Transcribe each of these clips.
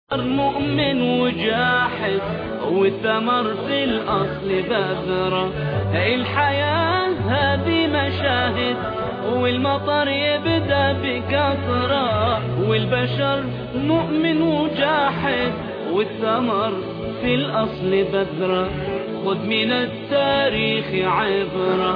مؤمن وجاحد والثمر في الأصل بذرة، الحياة هذه مشاهد والمطر يبدأ بقطرة، والبشر مؤمن وجاحد والثمر في الأصل بذرة، خذ من التاريخ عبرة.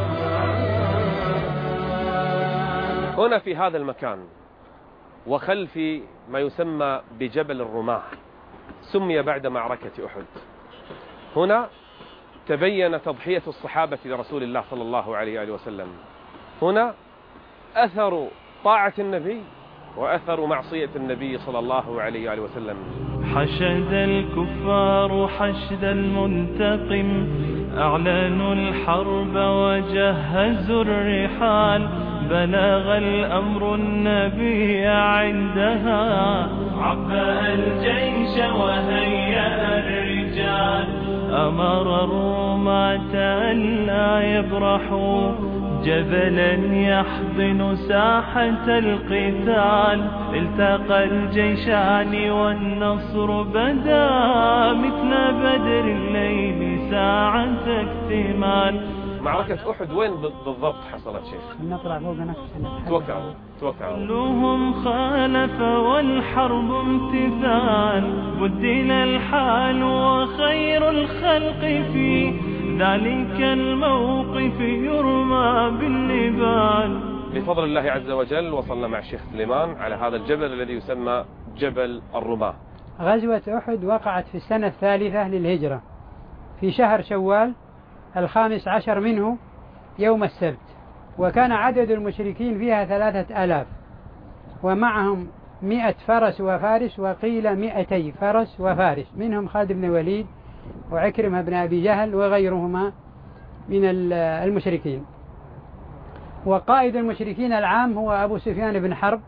هنا في هذا المكان وخلفي ما يسمى بجبل الرماح، سمي بعد معركة أحد. هنا تبين تضحية الصحابة لرسول الله صلى الله عليه وسلم، هنا أثر طاعة النبي وأثر معصية النبي صلى الله عليه وسلم. حشد الكفار حشد المنتقم، أعلنوا الحرب وجهزوا الرحال، بلغ الأمر النبي عندها، عبأ الجيش وهيأ الرجال، أمر الرماة ألا يبرحوا، جبلا يحضن ساحة القتال، التقى الجيشان والنصر بدا، مثل بدر الليل ساعة اكتمال. معركة أحد وين بالضبط حصلت شيخ؟ نطلع فوق نفس توقعوا كلهم خالف والحرب امتثال، بدل الحال وخير الخلق في ذلك الموقف يرمى بالنبال. بفضل الله عز وجل وصلنا مع الشيخ سليمان على هذا الجبل الذي يسمى جبل الرماة. غزوة أحد وقعت في السنة الثالثة للهجرة في شهر شوال 15 منه يوم السبت، وكان عدد المشركين فيها 3000 ومعهم 100 فرس وفارس، وقيل 200 فرس وفارس، منهم خالد بن الوليد وعكرمة بن أبي جهل وغيرهما من المشركين. وقائد المشركين العام هو أبو سفيان بن حرب،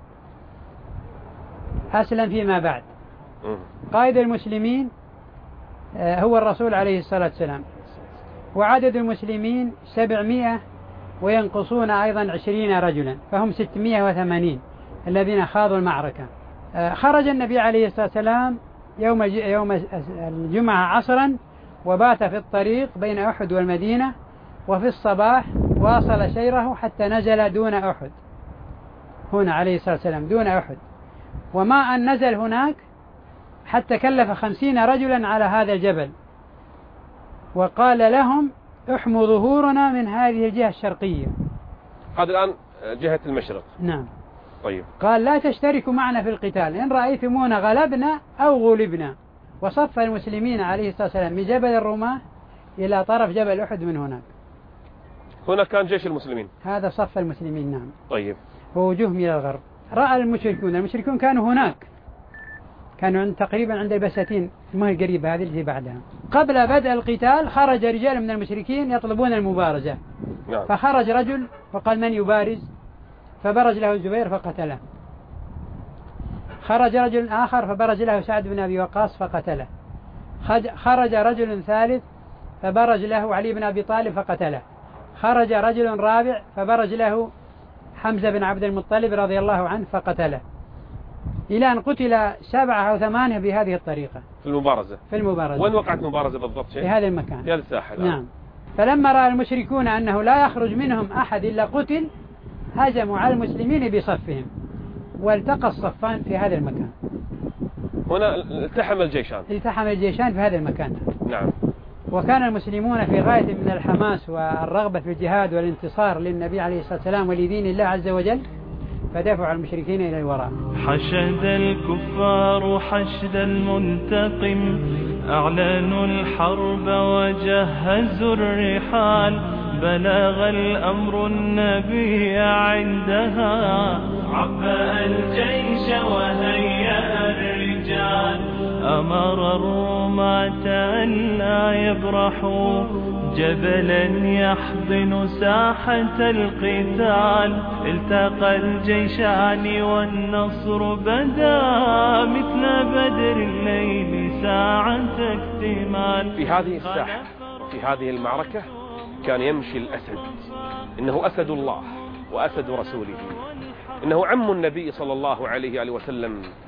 أسلم فيما بعد. قائد المسلمين هو الرسول عليه الصلاة والسلام. وعدد المسلمين 700 وينقصون أيضا 20 رجلا، فهم 680 الذين خاضوا المعركة. خرج النبي عليه الصلاة والسلام يوم الجمعة عصرا، وبات في الطريق بين أحد والمدينة، وفي الصباح واصل سيره حتى نزل دون أحد، هنا عليه الصلاة والسلام دون أحد. وما أن نزل هناك حتى كلف 50 رجلا على هذا الجبل، وقال لهم احموا ظهورنا من هذه الجهة الشرقية. هذا الآن جهة المشرق. نعم. طيب. قال لا تشتركوا معنا في القتال، إن رأيتمونا غلبنا أو غلبنا. وصف المسلمين عليه الصلاة والسلام من جبل الرماة إلى طرف جبل أحد من هناك. هنا كان جيش المسلمين، هذا صف المسلمين. نعم. طيب. ووجوههم إلى الغرب. رأى المشركون كانوا هناك، كانوا تقريبا عند البساتين القريبة هذه التي بعدها. قبل بدء القتال خرج رجال من المشركين يطلبون المبارزة. نعم. فخرج رجل وقال من يبارز، فبرز له الزبير فقتله. خرج رجل آخر فبرز له سعد بن أبي وقاص فقتله. خرج رجل ثالث فبرز له علي بن أبي طالب فقتله. خرج رجل رابع فبرز له حمزة بن عبد المطلب رضي الله عنه فقتله، إلى أن قتل 7 أو 8 بهذه الطريقة في المبارزة. وين وقعت المبارزة بالضبط؟ في هذا المكان، في هذا الساحل. نعم. فلما رأى المشركون أنه لا يخرج منهم أحد إلا قتل، هجموا على المسلمين بصفهم، والتقى الصفان في هذا المكان. هنا التحم الجيشان في هذا المكان. نعم. وكان المسلمون في غاية من الحماس والرغبة في الجهاد والانتصار للنبي عليه الصلاة والسلام ولدين الله عز وجل، فدفعوا المشركين إلى الوراء. حشد الكفار حشد المنتقم، أعلنوا الحرب وجهزوا الرحال، بلغ الأمر النبي عندها، عبأ الجيش وهيأ الرجال، أمر الرماة ألا يبرحوا، جبلا يحضن ساحة القتال، التقى الجيشان والنصر بدا، مثل بدر الليل ساعة اكتمال. في هذه الساحة وفي هذه المعركة كان يمشي الأسد، إنه أسد الله وأسد رسوله، إنه عم النبي صلى الله عليه وسلم،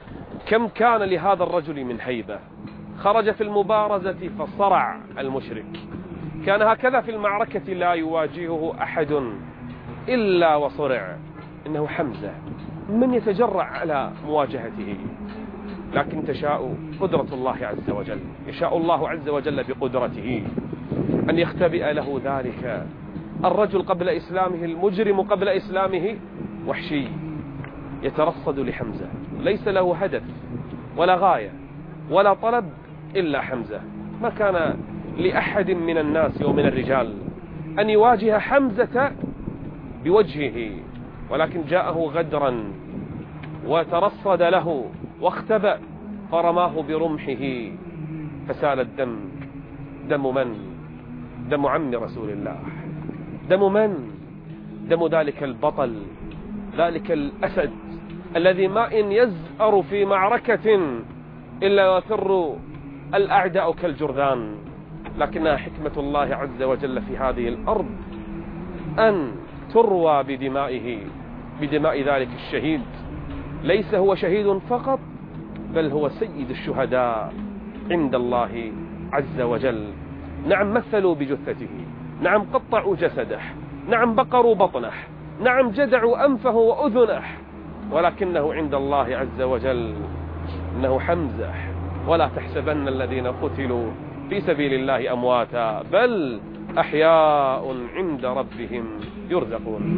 كم كان لهذا الرجل من هيبة. خرج في المبارزة فصرع المشرك. كان هكذا في المعركة لا يواجهه أحد إلا وصرع. إنه حمزة، من يتجرأ على مواجهته؟ لكن تشاء قدرة الله عز وجل، يشاء الله عز وجل بقدرته أن يختبئ له ذلك الرجل قبل إسلامه، المجرم قبل إسلامه وحشي يترصد لحمزة، ليس له هدف ولا غاية ولا طلب إلا حمزة. ما كان لأحد من الناس ومن الرجال أن يواجه حمزة بوجهه، ولكن جاءه غدرا وترصد له واختبأ فرماه برمحه فسال الدم. دم من؟ دم عم رسول الله. دم من؟ دم ذلك البطل، ذلك الأسد الذي ما إن يزأر في معركة إلا يفر الأعداء كالجرذان. لكنها حكمة الله عز وجل في هذه الأرض أن تروى بدمائه، بدماء ذلك الشهيد. ليس هو شهيد فقط، بل هو سيد الشهداء عند الله عز وجل. نعم مثلوا بجثته، نعم قطعوا جسده، نعم بقروا بطنه، نعم جدعوا أنفه وأذنه، ولكنه عند الله عز وجل إنه حمزة. ولا تحسبن الذين قتلوا في سبيل الله أمواتا، بل أحياء عند ربهم يرزقون.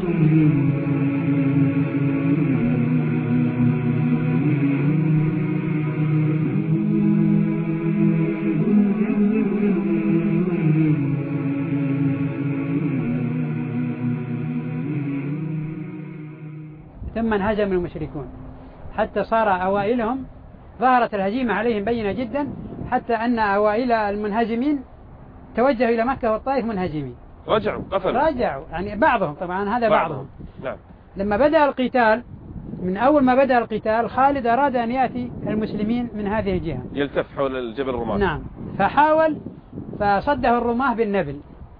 ثم انهزم المشركون حتى صار أوائلهم ظهرت الهزيمة عليهم بينة جدا، حتى أن أوائل المنهزمين توجهوا إلى مكة والطائف منهزمين، رجعوا يعني بعضهم، طبعا هذا بعضهم. نعم. لما بدأ القتال، من أول ما بدأ القتال خالد أراد أن يأتي المسلمين من هذه الجهة، يلتف حول الجبل الرماه. نعم، فحاول فصده الرماه بالنبل.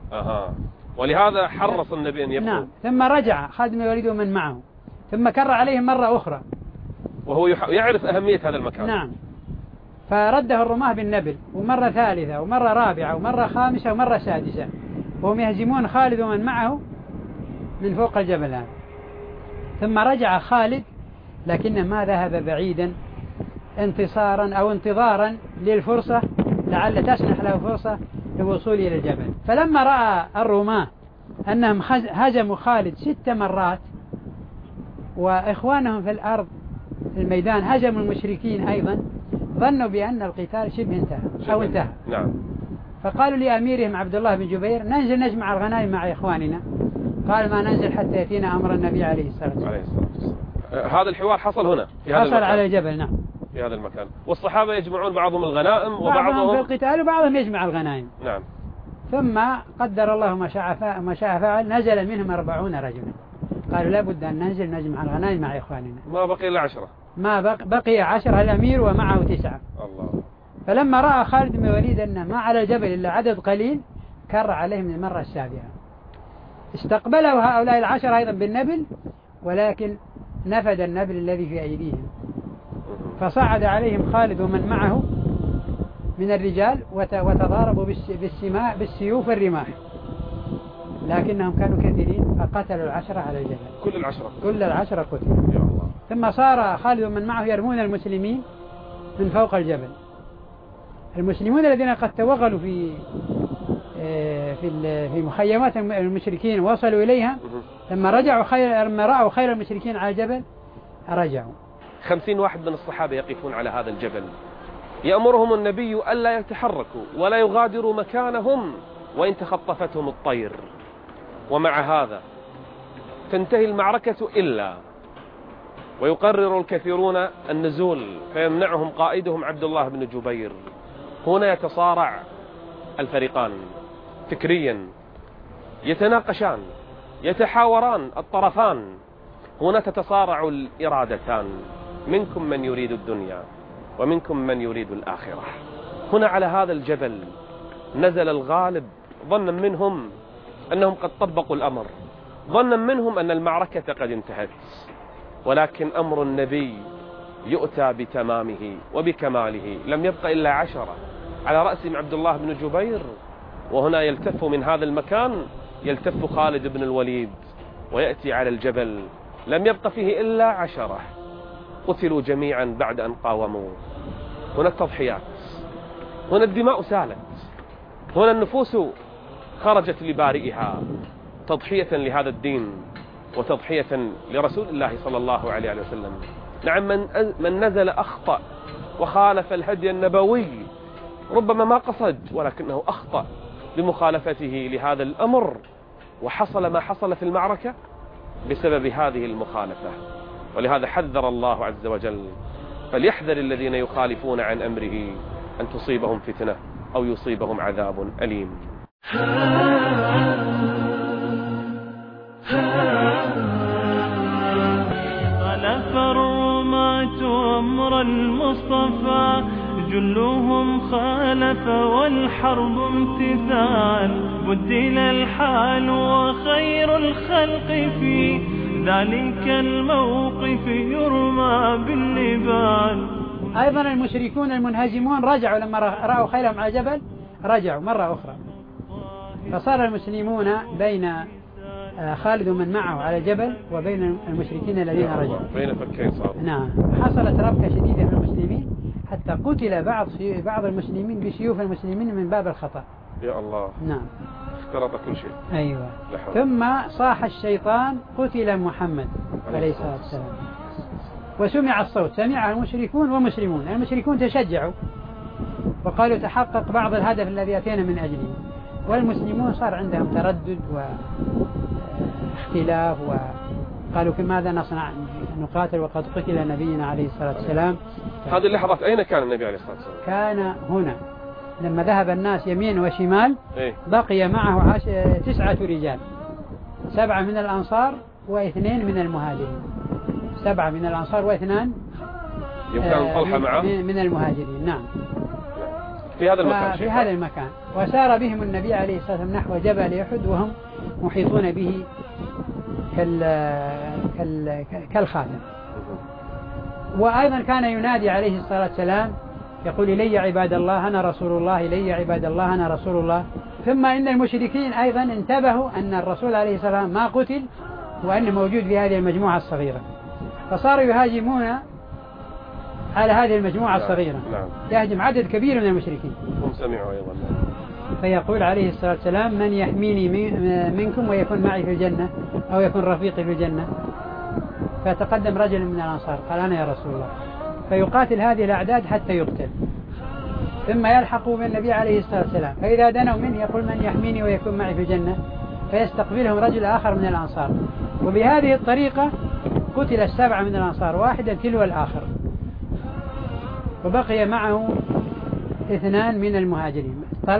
ولهذا حرص النبي أن يبقوا. نعم. ثم رجع خالد بن الوليد ومن معه، ثم كر عليهم مرة أخرى وهو يعرف أهمية هذا المكان. نعم. فرده الرماه بالنبل، ومرة ثالثة ومرة رابعة ومرة خامسة ومرة سادسة، وهم يهزمون خالد ومن معه من فوق الجبل هذا. ثم رجع خالد، لكنه ما ذهب بعيدا انتصارا أو انتظارا للفرصة لعل تسنح له فرصة للوصول إلى الجبل. فلما رأى الرماه أنهم هزموا خالد 6 مرات وإخوانهم في الأرض في الميدان هزموا المشركين أيضا، ظنوا بأن القتال شبه انتهى أو انتهى. نعم. فقالوا لأميرهم عبد الله بن جبير: ننزل نجمع الغنائم مع إخواننا. قال: ما ننزل حتى يأتينا أمر النبي عليه الصلاة والسلام. هذا الحوار حصل هنا في هذا حصل المكان. على الجبل. نعم، في هذا المكان. والصحابة يجمعون بعضهم الغنائم وبعضهم في القتال وبعضهم يجمع الغنائم. نعم. ثم قدر الله ما شاء فعل، نزل منهم 40 رجلا. قالوا لابد أن ننزل نجمع الغنائم مع إخواننا. ما بقي إلا 10. ما بقي 10، الأمير ومعه 9. الله. فلما رأى خالد بن الوليد أنه ما على الجبل إلا عدد قليل، كر عليهم المرة السابعة. استقبله هؤلاء 10 أيضا بالنبل، ولكن نفد النبل الذي في أيديهم، فصعد عليهم خالد ومن معه من الرجال وتضاربوا بالسيوف والرماح، لكنهم كانوا كثيرين فقتلوا 10 على الجبل. كل 10 قتلوا. يا الله. ثم صار خالد ومن معه يرمون المسلمين من فوق الجبل. المسلمون الذين قد توغلوا في مخيمات المشركين وصلوا إليها، لما رأوا خير المشركين على الجبل رجعوا. 50 واحد من الصحابة يقفون على هذا الجبل، يأمرهم النبي ألا يتحركوا ولا يغادروا مكانهم وإن تخطفتهم الطير. ومع هذا تنتهي المعركة إلا ويقرر الكثيرون النزول، فيمنعهم قائدهم عبد الله بن جبير. هنا يتصارع الفريقان فكريا، يتناقشان، يتحاوران الطرفان. هنا تتصارع الإرادتان، منكم من يريد الدنيا ومنكم من يريد الآخرة. هنا على هذا الجبل نزل الغالب، ظنا منهم أنهم قد طبقوا الأمر، ظنا منهم أن المعركة قد انتهت، ولكن أمر النبي يؤتى بتمامه وبكماله. لم يبق إلا 10 على رأسهم عبد الله بن جبير. وهنا يلتف من هذا المكان، يلتف خالد بن الوليد ويأتي على الجبل. لم يبق فيه إلا 10 قتلوا جميعا بعد أن قاوموا. هنا التضحيات، هنا الدماء سالت، هنا النفوس خرجت لبارئها تضحية لهذا الدين وتضحية لرسول الله صلى الله عليه وسلم. نعم، من نزل أخطأ وخالف الهدي النبوي، ربما ما قصد ولكنه أخطأ بمخالفته لهذا الأمر، وحصل ما حصل في المعركة بسبب هذه المخالفة. ولهذا حذر الله عز وجل: فليحذر الذين يخالفون عن أمره أن تصيبهم فتنة أو يصيبهم عذاب أليم. خلف الرماة أمر المصطفى، جلهم خالف والحرب امتثال، بدل الحال وخير الخلق في ذلك الموقف يرمى بالنبال. أيضا المشركون المنهزمون رجعوا لما رأوا خيلهم على جبل، رجعوا مرة أخرى، فصار المسلمون بين خالد ومن معه على الجبل وبين المشركين الذين رجعوا، بين فكين صار. نعم، حصلت ربكة شديدة من المسلمين حتى قتل بعض المسلمين بسيوف المسلمين من باب الخطأ. يا الله. نعم، اختلط كل شيء. أيوة. ثم صاح الشيطان: قتل محمد عليه الصلاة والسلام. وسمع الصوت، سمعه المشركون ومسلمون. المشركون تشجعوا وقالوا تحقق بعض الهدف الذي أتينا من أجله، والمسلمون صار عندهم تردد واختلاف، وقالوا ماذا نصنع، نقاتل وقد قتل نبينا عليه الصلاة والسلام. هذه اللحظات أين كان النبي عليه الصلاة والسلام؟ كان هنا لما ذهب الناس يمين وشمال. بقي معه 9 رجال، 7 من الأنصار و2 من المهاجرين. 7 من الأنصار و2 يمكن طلحة معه من المهاجرين. نعم، في هذا المكان. في هذا المكان. وسار بهم النبي عليه الصلاة والسلام نحو جبل أحد وهم محيطون به كالخاتم. وأيضا كان ينادي عليه الصلاة والسلام يقول: إلي عباد الله أنا رسول الله، إلي عباد الله أنا رسول الله. ثم إن المشركين أيضا انتبهوا أن الرسول عليه الصلاة والسلام ما قتل وأنه موجود في هذه المجموعة الصغيرة، فصاروا يهاجمون على هذه المجموعة الصغيرة. يهجم عدد كبير من المشركين. هم سمعوا أيضا. فيقول عليه الصلاة والسلام: من يحميني منكم ويكون معي في الجنة أو يكون رفيقي في الجنة؟ فتقدم رجل من الأنصار قال: أنا يا رسول الله. فيقاتل هذه الأعداد حتى يقتل، ثم يلحقوا بالنبي عليه الصلاة والسلام، فإذا دنوا منه يقول: من يحميني ويكون معي في الجنة؟ فيستقبلهم رجل آخر من الأنصار. وبهذه الطريقة قتل 7 من الأنصار، واحدا تلو الآخر، وبقي معه 2 من المهاجرين: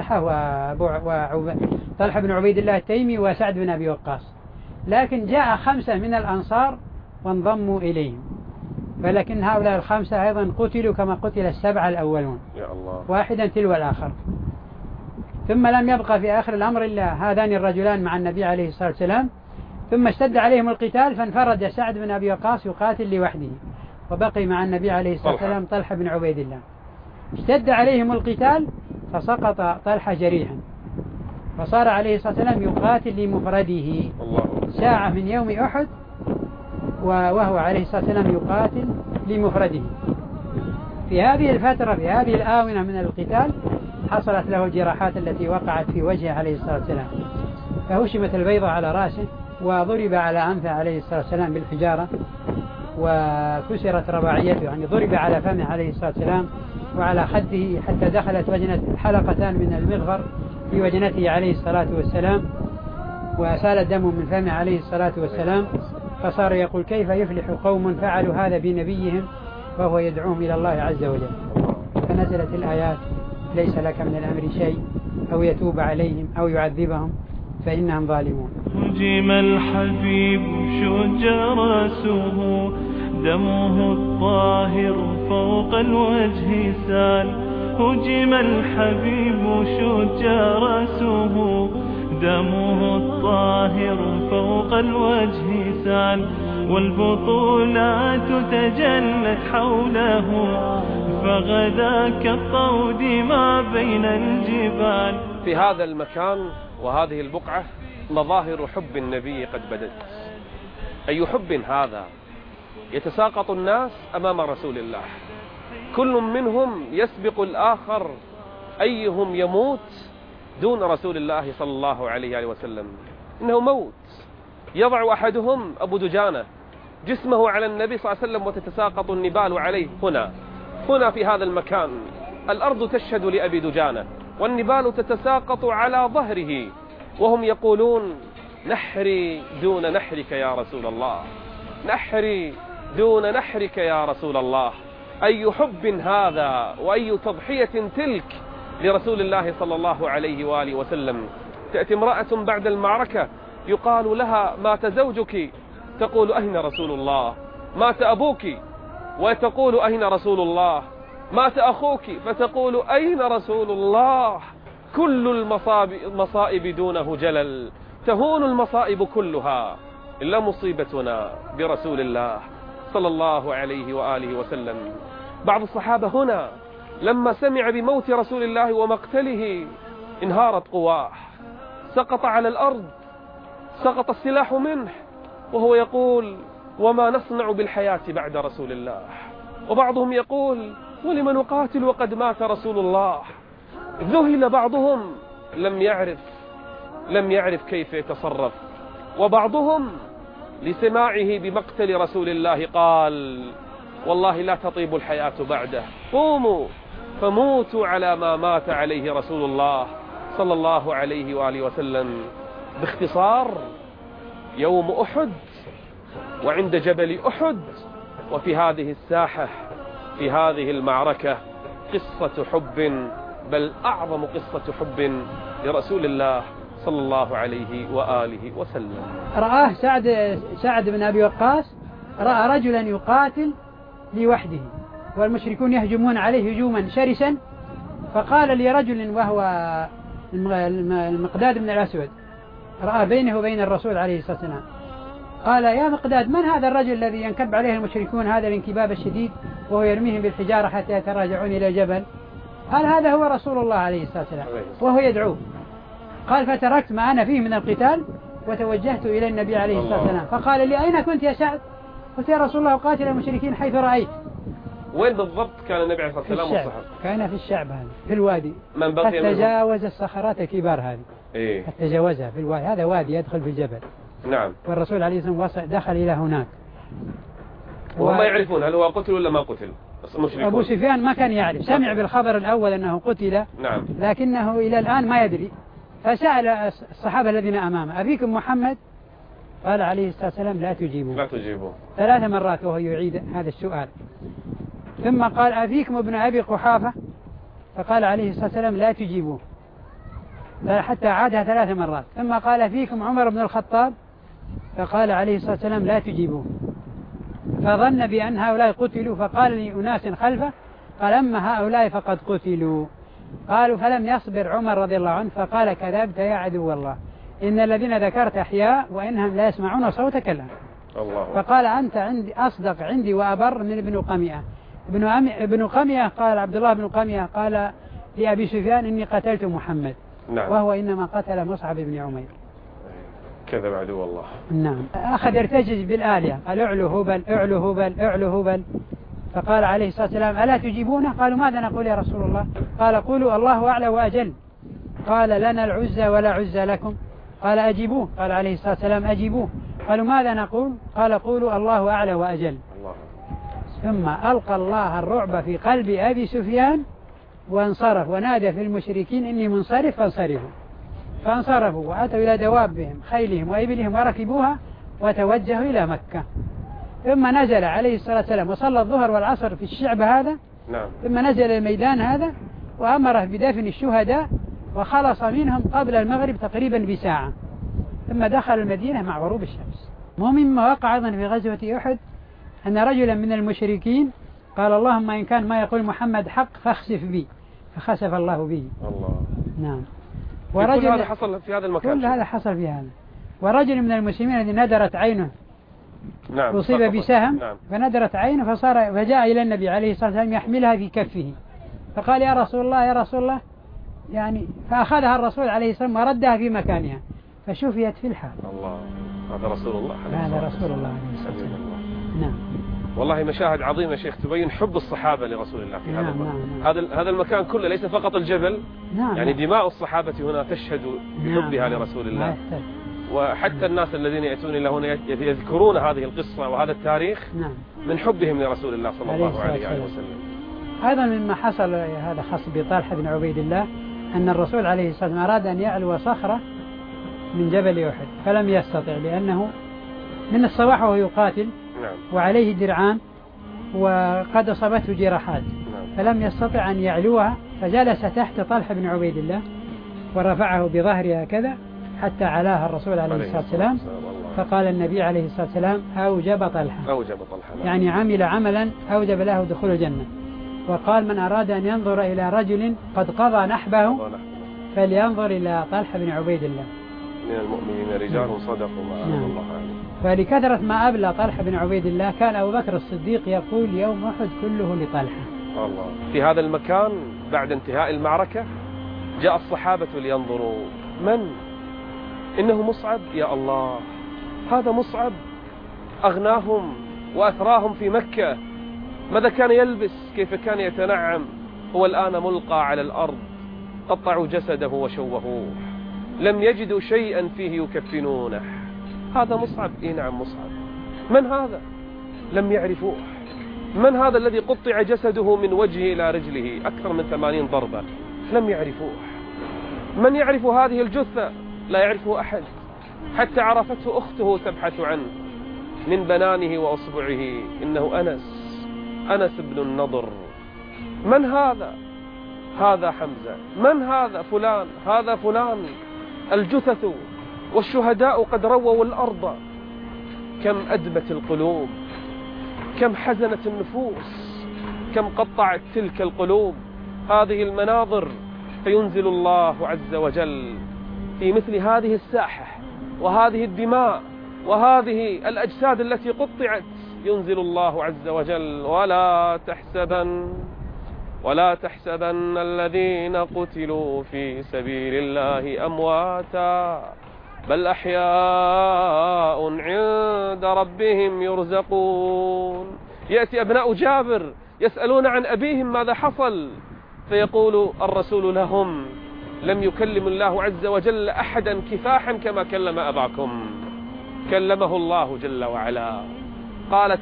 طلحة بن عبيد الله التيمي وسعد بن أبي وقاص. لكن جاء 5 من الأنصار وانضموا إليهم، ولكن هؤلاء 5 أيضا قتلوا كما قتل 7 الأولون، يا الله، واحدا تلو الآخر. ثم لم يبقى في آخر الأمر إلا هذان الرجلان مع النبي عليه الصلاة والسلام. ثم اشتد عليهم القتال، فانفرد سعد بن أبي وقاص يقاتل لوحده، وبقي مع النبي عليه الصلاة والسلام طلحة بن عبيد الله. اشتد عليهم القتال فسقط طلحة جريحا، فصار عليه الصلاة والسلام يقاتل لمفرده ساعة من يوم أحد، وهو عليه الصلاة والسلام يقاتل لمفرده. في هذه الفترة، في هذه الآونة من القتال، حصلت له الجراحات التي وقعت في وجهه عليه الصلاة والسلام، فهشمت البيضة على رأسه، وضرب على أنفه عليه الصلاة والسلام بالحجارة، وكسرت رباعيته، يعني ضرب على فمه عليه الصلاة والسلام وعلى خده حتى دخلت حلقتان من المغفر في وجنته عليه الصلاة والسلام، وسال الدم من فمه عليه الصلاة والسلام. فصار يقول: كيف يفلح قوم فعلوا هذا بنبيهم وهو يدعوهم إلى الله عز وجل. فنزلت الآيات: ليس لك من الأمر شيء، أو يتوب عليهم أو يعذبهم فإنهم ظالمون. هجم الحبيب شج رأسه، دمه الطاهر فوق الوجه سال. هجم الحبيب شج رأسه، دمه الطاهر فوق الوجه سال. والبطولات تجلت حوله، فغدا كالطود ما بين الجبال. في هذا المكان وهذه البقعة مظاهر حب النبي قد بدت. أي حب هذا؟ يتساقط الناس أمام رسول الله، كل منهم يسبق الآخر أيهم يموت دون رسول الله صلى الله عليه وسلم. إنه موت. يضع أحدهم أبو دجانة جسمه على النبي صلى الله عليه وسلم وتتساقط النبال عليه. هنا في هذا المكان الأرض تشهد لأبي دجانة والنبال تتساقط على ظهره، وهم يقولون نحري دون نحرك يا رسول الله، نحري دون نحرك يا رسول الله. أي حب هذا وأي تضحية تلك لرسول الله صلى الله عليه وآله وسلم. تأتي امرأة بعد المعركة يقال لها مات زوجك، تقول أين رسول الله؟ مات أبوك، وتقول أين رسول الله؟ مات أخوك، فتقول أين رسول الله؟ كل المصائب دونه جلل، تهون المصائب كلها إلا مصيبتنا برسول الله صلى الله عليه وآله وسلم. بعض الصحابة هنا لما سمع بموت رسول الله ومقتله انهارت قواه، سقط على الأرض، سقط السلاح منه، وهو يقول وما نصنع بالحياة بعد رسول الله. وبعضهم يقول ولم نقاتل وقد مات رسول الله. ذهل بعضهم، لم يعرف كيف يتصرف. وبعضهم لسماعه بمقتل رسول الله قال والله لا تطيب الحياة بعده، قوموا فموتوا على ما مات عليه رسول الله صلى الله عليه وآله وسلم. باختصار يوم أحد وعند جبل أحد وفي هذه الساحة في هذه المعركة قصة حب، بل أعظم قصة حب لرسول الله صلى الله عليه وآله وسلم. رآه سعد بن أبي وقاص، رأى رجلا يقاتل لوحده والمشركون يهجمون عليه هجوما شرسا، فقال لرجل وهو المقداد بن الأسود، رأى بينه وبين الرسول عليه الصلاة والسلام، قال يا مقداد من هذا الرجل الذي ينكب عليه المشركون هذا الانكباب الشديد وهو يرميهم بالحجارة حتى يتراجعون إلى الجبل؟ قال هذا هو رسول الله عليه الصلاة والسلام وهو يدعوه. قال فتركت ما أنا فيه من القتال وتوجهت إلى النبي عليه الصلاة والسلام، فقال لي أين كنت يا سعد؟ قلت يا رسول الله قاتل المشركين حيث رأيت. وين بالضبط كان النبي عليه الصلاة والسلام والصحابة؟ كان في الشعب هذا في الوادي، من بقي حتى تجاوز الصخرات الكبار هذه، حتى تجاوزها في الوادي، هذا وادي يدخل في الجبل. نعم. والرسول عليه الصلاة والسلام دخل إلى هناك وهم يعرفون هل هو قتل ولا ما قتل. أبو سفيان ما كان يعرف، سمع بالخبر الأول أنه قتل، نعم، لكنه إلى الآن ما يدري. فسأل الصحابة الذين أمامه أفيكم محمد؟ قال عليه الصلاة والسلام لا تجيبوه 3 مرات وهو يعيد هذا السؤال. ثم قال أفيكم ابن أبي قحافة؟ فقال عليه الصلاة والسلام لا تجيبوه، حتى عادها 3 مرات. ثم قال أفيكم عمر بن الخطاب؟ فقال عليه الصلاة والسلام لا تجيبوه. فظن بأن هؤلاء قتلوا، فقال لأناس خلفه قال أما هؤلاء فقد قتلوا. قالوا فلم يصبر عمر رضي الله عنه فقال كذبت يا عدو الله، إن الذين ذكرت أحياء وإنهم لا يسمعون صوتك الآن. فقال أنت عندي أصدق عندي وأبر من ابن قميئة. ابن قميئة قال عبد الله بن قميئة قال لأبي سفيان إني قتلت محمد، نعم، وهو إنما قتل مصعب بن عمير. كذب عدو الله. نعم. أخذ يرتجز بالآلية، قال اعلو هبل اعلو هبل اعلو هبل. فقال عليه الصلاة والسلام ألا تجيبونه؟ قالوا ماذا نقول يا رسول الله؟ قال قولوا الله أعلى وأجل. قال لنا العزة ولا عزة لكم. قال أجيبوه. قال عليه الصلاة والسلام أجيبوه. قالوا ماذا نقول؟ قال قولوا الله أعلى وأجل. ثم ألقى الله الرعب في قلب أبي سفيان وانصرف ونادى في المشركين إني منصرف فانصرفوا. فانصرفوا وأتوا إلى دوابهم خيلهم وإبلهم وركبوها وتوجهوا إلى مكة. ثم نزل عليه الصلاة والسلام وصلى الظهر والعصر في الشعب هذا، نعم، ثم نزل الميدان هذا وأمره بدفن الشهداء وخلص منهم قبل المغرب تقريبا بساعة، ثم دخل المدينة مع غروب الشمس. مما وقع أيضا في غزوة أحد أن رجلا من المشركين قال اللهم إن كان ما يقول محمد حق فاخسف بي، فخسف الله به. الله. نعم. كل هذا حصل في هذا المكان. كل هذا حصل في هذا. ورجل من المسلمين الذي ندرت عينه نعم أصيب سقطت. بسهم نعم. فندرت عينه فجاء إلى النبي عليه الصلاة والسلام يحملها في كفه، فقال يا رسول الله يا رسول الله، يعني فأخذها الرسول عليه الصلاة والسلام وردها في مكانها فشفيت في الحال. الله، هذا رسول الله عليه الصلاة هذا رسول الله عليه الصلاة والسلام. والسلام. نعم. والله مشاهد عظيمة يا شيخ تبين حب الصحابة لرسول الله في هذا نعم، المكان. نعم. هذا المكان كله ليس فقط الجبل، نعم. يعني دماء الصحابة هنا تشهد بحبها لرسول الله. يحتاج. وحتى الناس الذين يأتون إلى هنا يذكرون هذه القصة وهذا التاريخ نعم. من حبهم لرسول الله صلى الله عليه وسلم. أيضا مما حصل هذا خاص بطلحة بن عبيد الله أن الرسول عليه الصلاة والسلام أراد أن يعلو صخرة من جبل أحد فلم يستطع، لأنه من الصباح وهو يقاتل نعم. وعليه درعان وقد أصابته جراحات، نعم. فلم يستطع أن يعلوها، فجلس تحت طلحة بن عبيد الله ورفعه بظهرها كذا حتى علاها الرسول عليه الصلاة والسلام. فقال النبي عليه الصلاة والسلام أوجب طلحة، يعني عمل عملا أوجب له دخول الجنة. وقال من أراد أن ينظر إلى رجل قد قضى نحبه فلينظر إلى طلحة بن عبيد الله. من المؤمنين رجال صدقوا ما عهد الله عليه. فلكثرة ما أبلى طلحة بن عبيد الله كان أبو بكر الصديق يقول يوم أحد كله لطلحة. الله. في هذا المكان بعد انتهاء المعركة جاء الصحابة لينظروا من؟ إنه مصعب. يا الله، هذا مصعب أغناهم وأثراهم في مكة، ماذا كان يلبس، كيف كان يتنعم، هو الآن ملقى على الأرض، قطعوا جسده وشوهوه، لم يجدوا شيئا فيه يكفنونه. هذا مصعب. نعم مصعب. من هذا؟ لم يعرفوه. من هذا الذي قطع جسده من وجهه إلى رجله أكثر من 80 ضربة؟ لم يعرفوه. من يعرف هذه الجثة؟ لا يعرفه أحد، حتى عرفته أخته تبحث عنه من بنانه وأصبعه، إنه أنس بن النضر. من هذا؟ هذا حمزة. من هذا؟ فلان. هذا فلان. الجثث والشهداء قد رووا الأرض. كم أدمت القلوب، كم حزنت النفوس، كم قطعت تلك القلوب هذه المناظر. فينزل الله عز وجل في مثل هذه الساحة وهذه الدماء وهذه الأجساد التي قطعت، ينزل الله عز وجل ولا تحسبن الذين قتلوا في سبيل الله أمواتا بل أحياء عند ربهم يرزقون. يأتي أبناء جابر يسألون عن أبيهم ماذا حصل، فيقول الرسول لهم لم يكلم الله عز وجل أحدا كفاحا كما كلم أباكم، كلمه الله جل وعلا. قال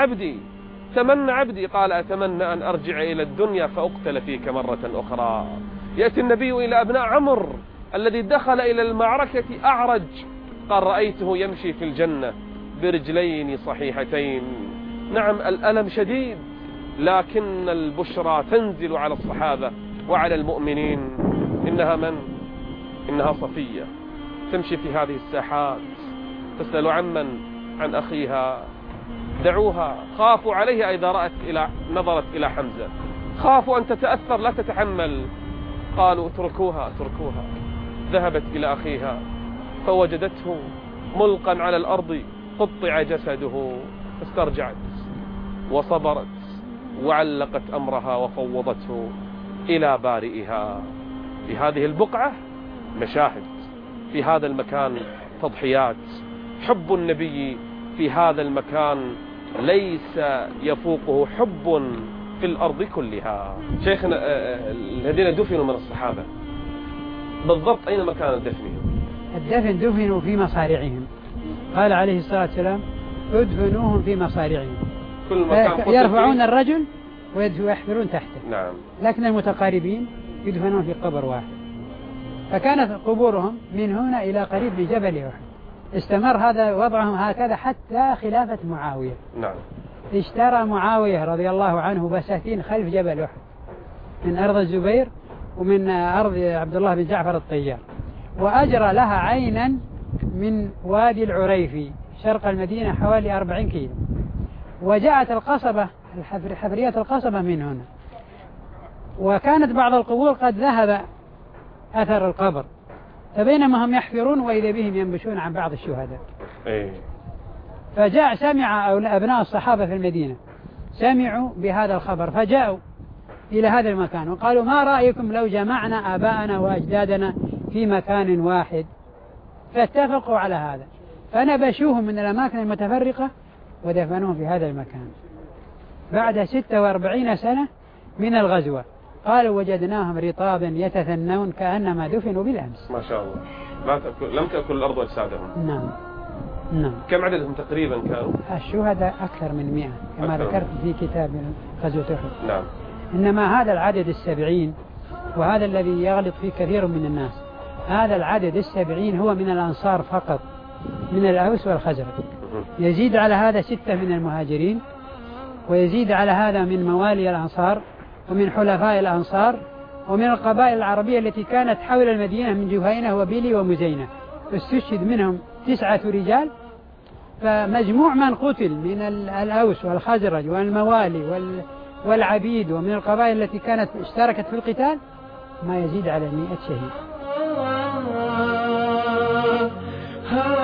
تمنى عبدي، قال أتمنى أن أرجع إلى الدنيا فأقتل فيك مرة أخرى. يأتي النبي إلى أبناء عمرو الذي دخل إلى المعركة أعرج، قال رأيته يمشي في الجنة برجلين صحيحتين. نعم الألم شديد، لكن البشرى تنزل على الصحابة وعلى المؤمنين. إنها من؟ إنها صفية تمشي في هذه الساحات تسأل عن أخيها. دعوها، خافوا عليها إذا نظرت إلى حمزة، خافوا أن تتأثر لا تتحمل، قالوا اتركوها. ذهبت إلى أخيها فوجدته ملقا على الأرض قطع جسده، فاسترجعت وصبرت وعلقت أمرها وفوضته إلى بارئها. في هذه البقعة مشاهد، في هذا المكان تضحيات. حب النبي في هذا المكان ليس يفوقه حب في الأرض كلها. شيخنا الذين دفنوا من الصحابة بالضبط أين مكان دفنهم؟ الدفن دفنوا في مصارعهم، قال عليه الصلاة والسلام ادفنوهم في مصارعهم. كل مكان يرفعون الرجل ويحفرون تحته. نعم. لكن المتقاربين يدفنون في قبر واحد. فكانت قبورهم من هنا إلى قريب من جبل أحد. استمر هذا وضعهم هكذا حتى خلافة معاوية. نعم. اشترى معاوية رضي الله عنه بساتين خلف جبل أحد من أرض الزبير ومن أرض عبد الله بن جعفر الطيار، وأجرى لها عينا من وادي العريفي شرق المدينة حوالي 40 كيلو. وجاءت القصبة حفريات القصبة من هنا، وكانت بعض القبور قد ذهب أثر القبر، فبينما هم يحفرون وإذا بهم ينبشون عن بعض الشهداء. فجاء سمع أبناء الصحابة في المدينة سمعوا بهذا الخبر فجاءوا إلى هذا المكان وقالوا ما رأيكم لو جمعنا آباءنا وأجدادنا في مكان واحد؟ فاتفقوا على هذا فنبشوهم من الأماكن المتفرقة ودفنوهم في هذا المكان. بعد 46 سنة من الغزوة قالوا وجدناهم رطابا يتثنون كأنما دفنوا بالأمس. ما شاء الله. لم تأكل الأرض أجسادهم. نعم نعم. كم عددهم تقريبا كانوا؟ الشهداء أكثر من 100 كما ذكرت في كتاب غزوة أحد. نعم. إنما هذا العدد 70 وهذا الذي يغلط فيه كثير من الناس. هذا العدد 70 هو من الأنصار فقط من الأوس والخزرج. يزيد على هذا 6 من المهاجرين ويزيد على هذا من موالي الأنصار ومن حلفاء الأنصار ومن القبائل العربية التي كانت حول المدينة من جهينة وبيلي ومزينة استشهد منهم 9 رجال. فمجموع من قتل من الأوس والخزرج والموالي والعبيد ومن القبائل التي كانت اشتركت في القتال ما يزيد على 100 شهيد.